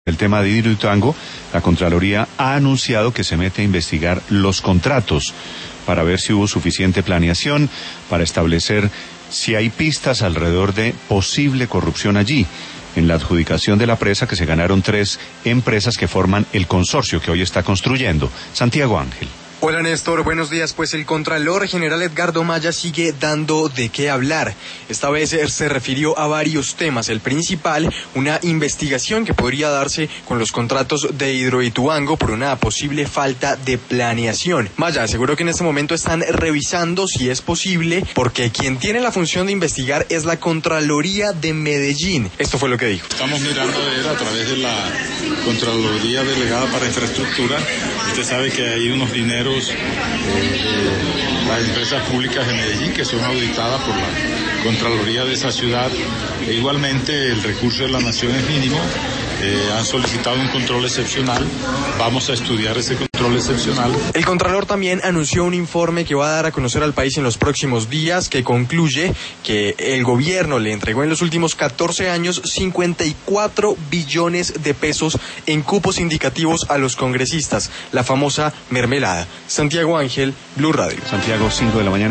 El tema de Hidroituango, la Contraloría ha anunciado que se mete a investigar los contratos para ver si hubo suficiente planeación, para establecer si hay pistas alrededor de posible corrupción allí, en la adjudicación de la presa que se ganaron 3 empresas que forman el consorcio que hoy está construyendo. Santiago Ángel. Hola Néstor, buenos días. Pues el Contralor General Edgardo Maya sigue dando de qué hablar. Esta vez se refirió a varios temas. El principal, una investigación que podría darse con los contratos de Hidroituango por una posible falta de planeación. Maya aseguró que en este momento están revisando si es posible, porque quien tiene la función de investigar es la Contraloría de Medellín. Esto fue lo que dijo. Estamos mirando a través de la Contraloría Delegada para Infraestructura. Usted sabe que hay unos dineros las empresas públicas de Medellín que son auditadas por la Contraloría de esa ciudad. E igualmente el recurso de la Nación es mínimo. Han solicitado un control excepcional. Vamos a estudiar ese control excepcional. El Contralor también anunció un informe que va a dar a conocer al país en los próximos días, que concluye que el gobierno le entregó en los últimos 14 años 54 billones de pesos en cupos indicativos a los congresistas, la famosa mermelada. Santiago Ángel, Blue Radio. Santiago, 5 de la mañana.